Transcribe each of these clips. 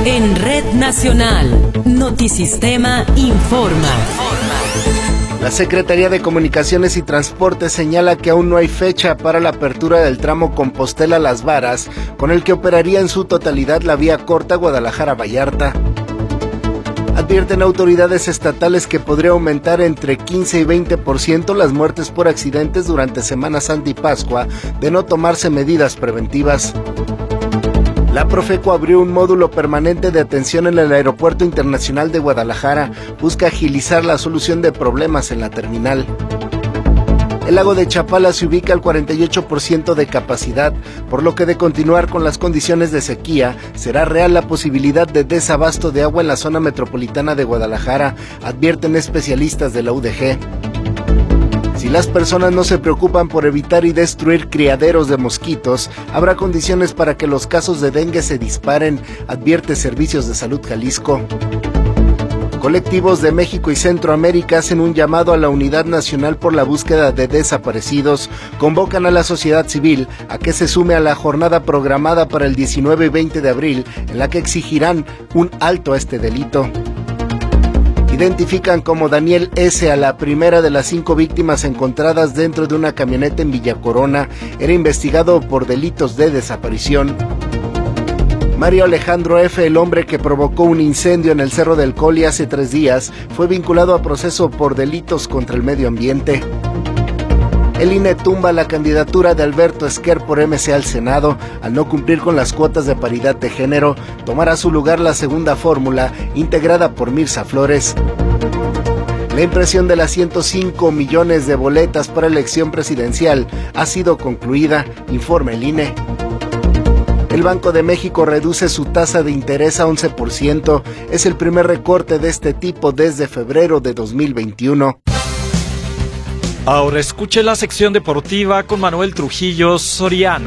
En Red Nacional, Notisistema informa. La Secretaría de Comunicaciones y Transportes señala que aún no hay fecha para la apertura del tramo Compostela-Las Varas, con el que operaría en su totalidad la vía corta Guadalajara-Vallarta. Advierten autoridades estatales que podría aumentar entre 15 y 20% las muertes por accidentes durante Semana Santa y Pascua de no tomarse medidas preventivas. La Profeco abrió un módulo permanente de atención en el Aeropuerto Internacional de Guadalajara. Busca agilizar la solución de problemas en la terminal. El lago de Chapala se ubica al 48% de capacidad, por lo que de continuar con las condiciones de sequía, será real la posibilidad de desabasto de agua en la zona metropolitana de Guadalajara, advierten especialistas de la UDG. Si las personas no se preocupan por evitar y destruir criaderos de mosquitos, habrá condiciones para que los casos de dengue se disparen, advierte Servicios de Salud Jalisco. Colectivos de México y Centroamérica hacen un llamado a la Unidad Nacional por la Búsqueda de Desaparecidos. Convocan a la sociedad civil a que se sume a la jornada programada para el 19 y 20 de abril, en la que exigirán un alto a este delito. Identifican como Daniel S. a la primera de las 5 víctimas encontradas dentro de una camioneta en Villa Corona. Era investigado por delitos de desaparición. Mario Alejandro F., el hombre que provocó un incendio en el Cerro del Coli hace 3 días, fue vinculado a proceso por delitos contra el medio ambiente. El INE tumba la candidatura de Alberto Esquer por MC al Senado. Al no cumplir con las cuotas de paridad de género, tomará su lugar la segunda fórmula, integrada por Mirza Flores. La impresión de las 105 millones de boletas para elección presidencial ha sido concluida, informa el INE. El Banco de México reduce su tasa de interés a 11%. Es el primer recorte de este tipo desde febrero de 2021. Ahora escuche la sección deportiva con Manuel Trujillo Soriano.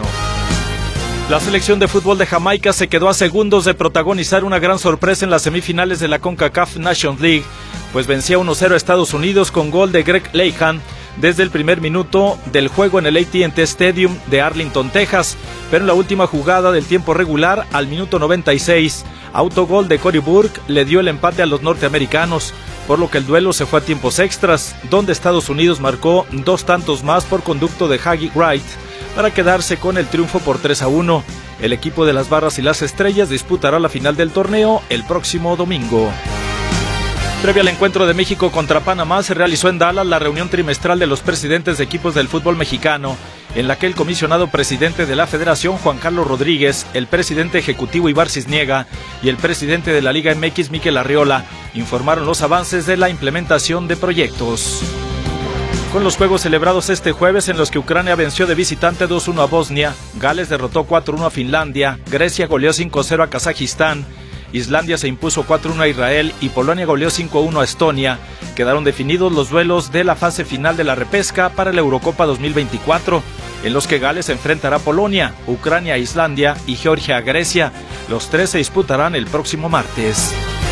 La selección de fútbol de Jamaica se quedó a segundos de protagonizar una gran sorpresa en las semifinales de la CONCACAF Nations League, pues vencía 1-0 a Estados Unidos con gol de Greg Leighton desde el primer minuto del juego en el AT&T Stadium de Arlington, Texas, pero en la última jugada del tiempo regular, al minuto 96, autogol de Cory Burke le dio el empate a los norteamericanos, por lo que el duelo se fue a tiempos extras, donde Estados Unidos marcó 2 tantos más por conducto de Haggy Wright, para quedarse con el triunfo por 3-1. El equipo de las Barras y las Estrellas disputará la final del torneo el próximo domingo. Previo al encuentro de México contra Panamá, se realizó en Dallas la reunión trimestral de los presidentes de equipos del fútbol mexicano, en la que el comisionado presidente de la Federación, Juan Carlos Rodríguez, el presidente ejecutivo Ibar Cisniega y el presidente de la Liga MX, Mikel Arriola, informaron los avances de la implementación de proyectos. Con los juegos celebrados este jueves, en los que Ucrania venció de visitante 2-1 a Bosnia, Gales derrotó 4-1 a Finlandia, Grecia goleó 5-0 a Kazajistán, Islandia se impuso 4-1 a Israel y Polonia goleó 5-1 a Estonia, quedaron definidos los duelos de la fase final de la repesca para la Eurocopa 2024, en los que Gales enfrentará a Polonia, Ucrania a Islandia y Georgia a Grecia. Los 3 se disputarán el próximo martes.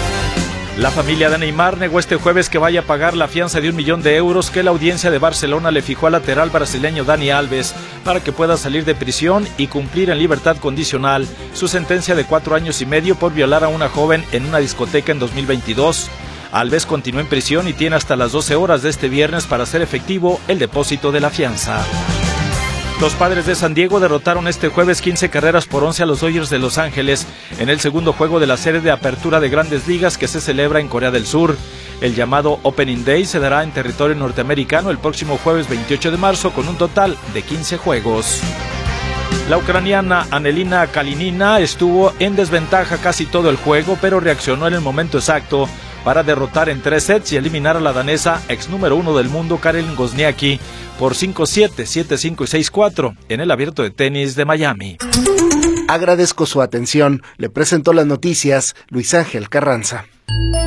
La familia de Neymar negó este jueves que vaya a pagar la fianza de 1 millón de euros que la audiencia de Barcelona le fijó al lateral brasileño Dani Alves para que pueda salir de prisión y cumplir en libertad condicional su sentencia de 4 años y medio por violar a una joven en una discoteca en 2022. Alves continúa en prisión y tiene hasta las 12 horas de este viernes para hacer efectivo el depósito de la fianza. Los Padres de San Diego derrotaron este jueves 15 carreras por 11 a los Dodgers de Los Ángeles en el segundo juego de la serie de apertura de Grandes Ligas que se celebra en Corea del Sur. El llamado Opening Day se dará en territorio norteamericano el próximo jueves 28 de marzo con un total de 15 juegos. La ucraniana Anelina Kalinina estuvo en desventaja casi todo el juego, pero reaccionó en el momento exacto para derrotar en 3 sets y eliminar a la danesa ex número 1 del mundo Karen Wozniacki por 5-7, 7-5 y 6-4 en el Abierto de Tenis de Miami. Agradezco su atención. Le presentó las noticias Luis Ángel Carranza.